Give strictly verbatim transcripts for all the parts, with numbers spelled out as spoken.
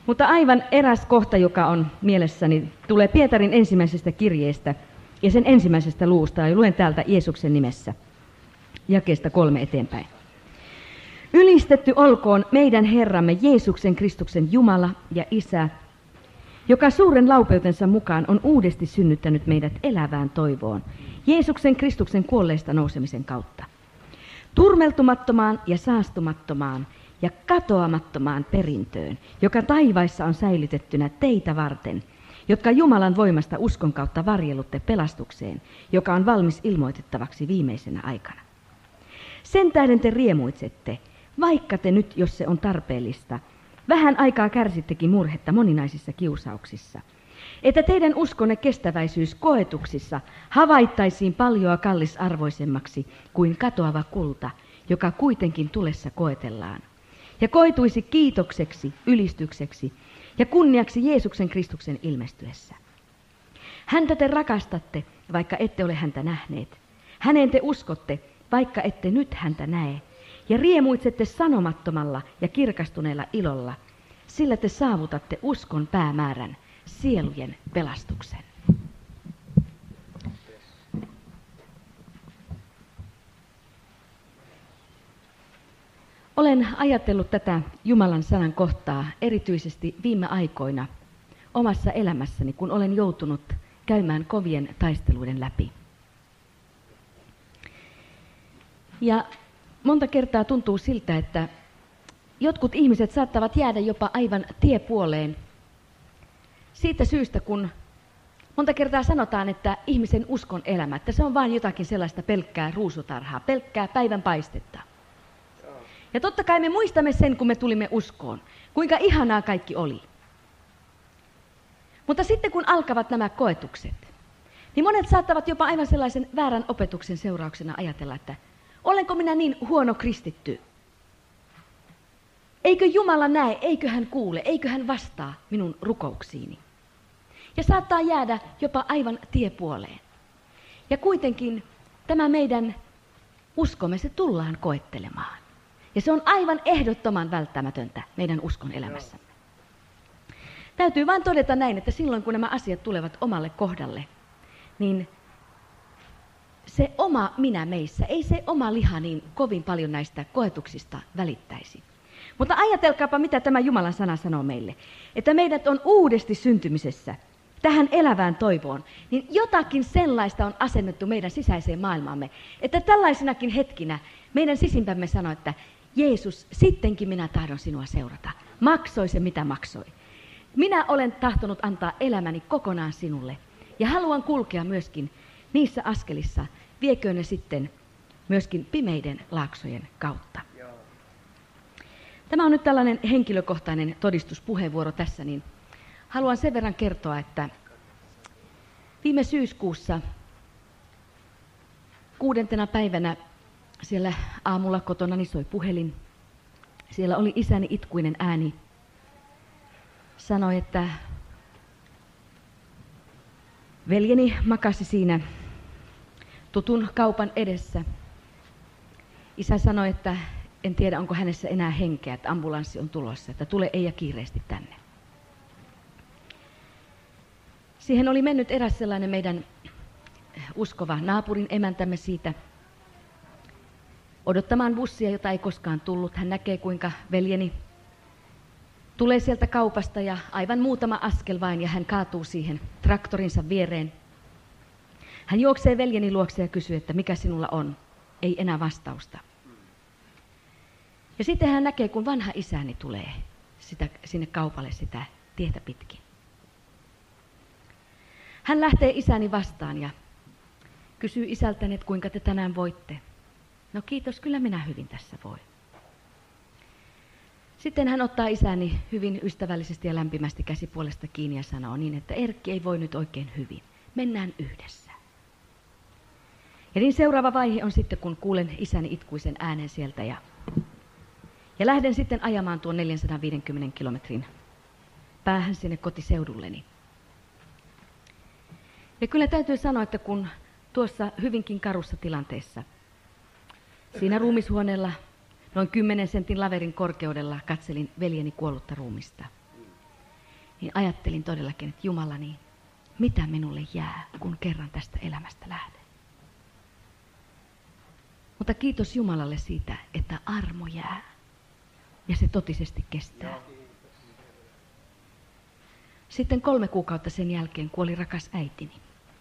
Mutta aivan eräs kohta, joka on mielessäni, tulee Pietarin ensimmäisestä kirjeestä ja sen ensimmäisestä luusta, ja luen täältä Jeesuksen nimessä, jakeesta kolme eteenpäin. Ylistetty olkoon meidän Herramme Jeesuksen Kristuksen Jumala ja Isä, joka suuren laupeutensa mukaan on uudesti synnyttänyt meidät elävään toivoon, Jeesuksen Kristuksen kuolleista nousemisen kautta. Turmeltumattomaan ja saastumattomaan ja katoamattomaan perintöön, joka taivaissa on säilytettynä teitä varten, jotka Jumalan voimasta uskon kautta varjelutte pelastukseen, joka on valmis ilmoitettavaksi viimeisenä aikana. Sen tähden te riemuitsette, vaikka te nyt, jos se on tarpeellista, vähän aikaa kärsittekin murhetta moninaisissa kiusauksissa, että teidän uskonne kestäväisyys koetuksissa havaittaisiin paljoa kallisarvoisemmaksi kuin katoava kulta, joka kuitenkin tulessa koetellaan, ja koituisi kiitokseksi, ylistykseksi ja kunniaksi Jeesuksen Kristuksen ilmestyessä. Häntä te rakastatte, vaikka ette ole häntä nähneet. Häneen te uskotte, vaikka ette nyt häntä näe, ja riemuitsette sanomattomalla ja kirkastuneella ilolla, sillä te saavutatte uskon päämäärän, sielujen pelastuksen. Olen ajatellut tätä Jumalan sanan kohtaa erityisesti viime aikoina omassa elämässäni, kun olen joutunut käymään kovien taisteluiden läpi. Ja monta kertaa tuntuu siltä, että jotkut ihmiset saattavat jäädä jopa aivan tiepuoleen siitä syystä, kun monta kertaa sanotaan, että ihmisen uskon elämä, että se on vain jotakin sellaista pelkkää ruusutarhaa, pelkkää päivän paistetta. Ja totta kai me muistamme sen, kun me tulimme uskoon, kuinka ihanaa kaikki oli. Mutta sitten kun alkavat nämä koetukset, niin monet saattavat jopa aivan sellaisen väärän opetuksen seurauksena ajatella, että olenko minä niin huono kristitty? Eikö Jumala näe, eikö hän kuule, eikö hän vastaa minun rukouksiini? Ja saattaa jäädä jopa aivan tiepuoleen. Ja kuitenkin tämä meidän uskomme, se tullaan koettelemaan. Ja se on aivan ehdottoman välttämätöntä meidän uskon elämässämme. Täytyy vain todeta näin, että silloin kun nämä asiat tulevat omalle kohdalle, niin se oma minä meissä, ei se oma liha niin kovin paljon näistä koetuksista välittäisi. Mutta ajatelkaapa, mitä tämä Jumalan sana sanoo meille, että meidät on uudesti syntymisessä tähän elävään toivoon, niin jotakin sellaista on asennettu meidän sisäiseen maailmaamme, että tällaisinakin hetkinä meidän sisimpämme sanoo, että Jeesus, sittenkin minä tahdon sinua seurata. Maksoi se, mitä maksoi. Minä olen tahtonut antaa elämäni kokonaan sinulle ja haluan kulkea myöskin niissä askelissa, vieköön ne sitten myöskin pimeiden laaksojen kautta. Tämä on nyt tällainen henkilökohtainen todistuspuheenvuoro tässä, niin haluan sen verran kertoa, että viime syyskuussa kuudentena päivänä siellä aamulla kotonani soi puhelin. Siellä oli isäni itkuinen ääni. Sanoi, että veljeni makasi siinä tutun kaupan edessä. Isä sanoi, että en tiedä, onko hänessä enää henkeä, että ambulanssi on tulossa, että tule Eija kiireesti tänne. Siihen oli mennyt eräs sellainen meidän uskova naapurin emäntämme siitä odottamaan bussia, jota ei koskaan tullut. Hän näkee, kuinka veljeni tulee sieltä kaupasta ja aivan muutama askel vain ja hän kaatuu siihen traktorinsa viereen. Hän juoksee veljeni luokse ja kysyy, että mikä sinulla on. Ei enää vastausta. Ja sitten hän näkee, kun vanha isäni tulee sitä, sinne kaupalle sitä tietä pitkin. Hän lähtee isäni vastaan ja kysyy isältäni, että kuinka te tänään voitte. No kiitos, kyllä minä hyvin tässä voin. Sitten hän ottaa isäni hyvin ystävällisesti ja lämpimästi käsipuolesta kiinni ja sanoo niin, että Erkki ei voi nyt oikein hyvin. Mennään yhdessä. Ja niin seuraava vaihe on sitten, kun kuulen isäni itkuisen äänen sieltä ja, ja lähden sitten ajamaan tuon neljäsataaviisikymmentä kilometrin päähän sinne kotiseudulleni. Ja kyllä täytyy sanoa, että kun tuossa hyvinkin karussa tilanteessa, siinä ruumishuoneella noin kymmenen sentin laverin korkeudella katselin veljeni kuollutta ruumista. niin ajattelin todellakin, että Jumala, niin mitä minulle jää, kun kerran tästä elämästä lähden. Mutta kiitos Jumalalle siitä, että armo jää ja se totisesti kestää. Sitten kolme kuukautta sen jälkeen kuoli rakas äitini.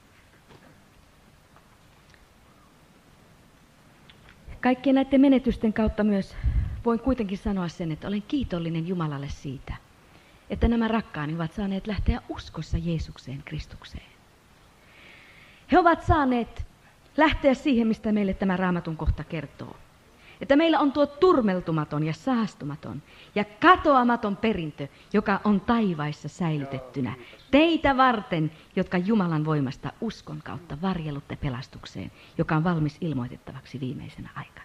Kaikkien näiden menetysten kautta myös voin kuitenkin sanoa sen, että olen kiitollinen Jumalalle siitä, että nämä rakkaani ovat saaneet lähteä uskossa Jeesukseen, Kristukseen. He ovat saaneet lähteä siihen, mistä meille tämä Raamatun kohta kertoo. Että meillä on tuo turmeltumaton ja saastumaton ja katoamaton perintö, joka on taivaissa säilytettynä. Teitä varten, jotka Jumalan voimasta uskon kautta varjelutte pelastukseen, joka on valmis ilmoitettavaksi viimeisenä aikana.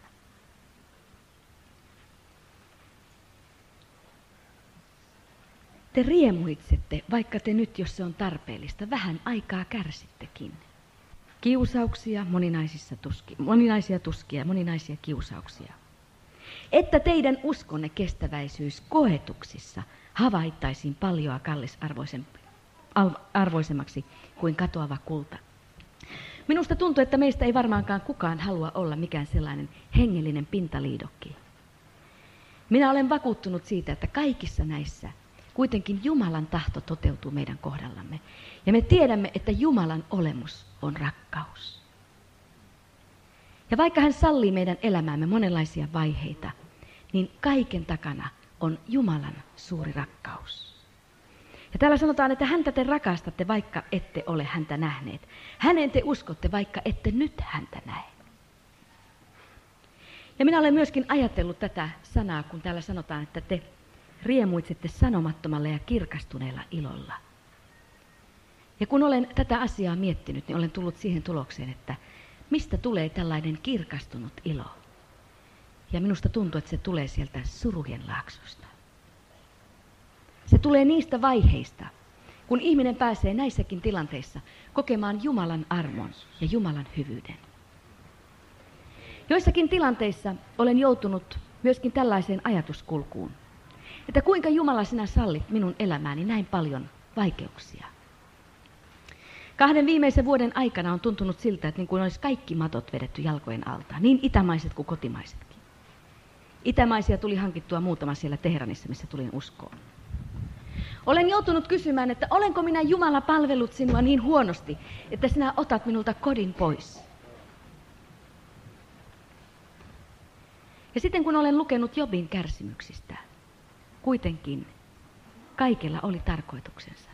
Te riemuitsette, vaikka te nyt, jos se on tarpeellista, vähän aikaa kärsittekin. Kiusauksia, moninaisissa tuski, moninaisia tuskia, moninaisia kiusauksia. Että teidän uskonne kestäväisyys koetuksissa havaittaisiin paljoa kallisarvoisemmaksi kuin katoava kulta. Minusta tuntuu, että meistä ei varmaankaan kukaan halua olla mikään sellainen hengellinen pintaliidokki. Minä olen vakuuttunut siitä, että kaikissa näissä kuitenkin Jumalan tahto toteutuu meidän kohdallamme. Ja me tiedämme, että Jumalan olemus on rakkaus. Ja vaikka hän sallii meidän elämäämme monenlaisia vaiheita, niin kaiken takana on Jumalan suuri rakkaus. Ja täällä sanotaan, että häntä te rakastatte, vaikka ette ole häntä nähneet. Häneen te uskotte, vaikka ette nyt häntä näe. Ja minä olen myöskin ajatellut tätä sanaa, kun täällä sanotaan, että te riemuitsette sanomattomalla ja kirkastuneella ilolla. Ja kun olen tätä asiaa miettinyt, niin olen tullut siihen tulokseen, että mistä tulee tällainen kirkastunut ilo? Ja minusta tuntuu, että se tulee sieltä surujen laaksosta. Se tulee niistä vaiheista, kun ihminen pääsee näissäkin tilanteissa kokemaan Jumalan armon ja Jumalan hyvyyden. Joissakin tilanteissa olen joutunut myöskin tällaiseen ajatuskulkuun, että kuinka Jumala sinä sallit minun elämääni näin paljon vaikeuksia. Kahden viimeisen vuoden aikana on tuntunut siltä, että niin kuin olisi kaikki matot vedetty jalkojen alta, niin itämaiset kuin kotimaisetkin. Itämaisia tuli hankittua muutama siellä Teheranissa, missä tulin uskoon. Olen joutunut kysymään, että olenko minä Jumala palvellut sinua niin huonosti, että sinä otat minulta kodin pois. Ja sitten kun olen lukenut Jobin kärsimyksistä, kuitenkin kaikella oli tarkoituksensa.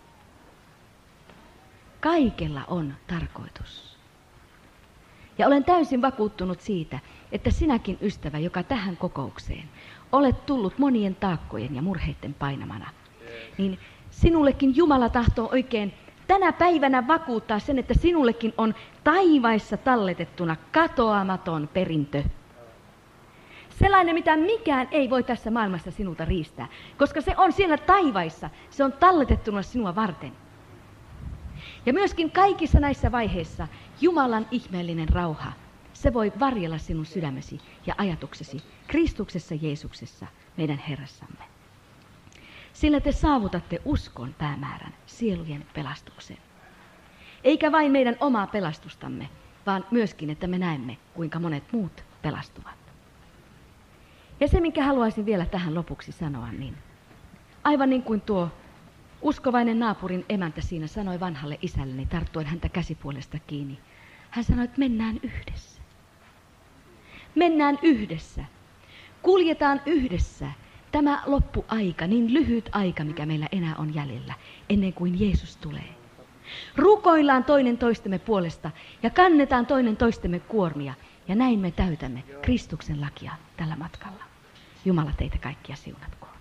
Kaikella on tarkoitus. Ja olen täysin vakuuttunut siitä, että sinäkin ystävä, joka tähän kokoukseen olet tullut monien taakkojen ja murheiden painamana, niin sinullekin Jumala tahtoo oikein tänä päivänä vakuuttaa sen, että sinullekin on taivaissa talletettuna katoamaton perintö. Sellainen, mitä mikään ei voi tässä maailmassa sinulta riistää, koska se on siellä taivaissa, se on talletettuna sinua varten. Ja myöskin kaikissa näissä vaiheissa Jumalan ihmeellinen rauha, se voi varjella sinun sydämesi ja ajatuksesi Kristuksessa Jeesuksessa, meidän Herrassamme. Sillä te saavutatte uskon päämäärän, sielujen pelastuksen. Eikä vain meidän omaa pelastustamme, vaan myöskin, että me näemme, kuinka monet muut pelastuvat. Ja se, minkä haluaisin vielä tähän lopuksi sanoa, niin aivan niin kuin tuo uskovainen naapurin emäntä siinä sanoi vanhalle isälleni, tarttuen häntä käsipuolesta kiinni. Hän sanoi, että mennään yhdessä. Mennään yhdessä. Kuljetaan yhdessä. Tämä loppuaika, niin lyhyt aika, mikä meillä enää on jäljellä, ennen kuin Jeesus tulee. Rukoillaan toinen toistemme puolesta ja kannetaan toinen toistemme kuormia. Ja näin me täytämme Kristuksen lakia tällä matkalla. Jumala teitä kaikkia siunatkoon.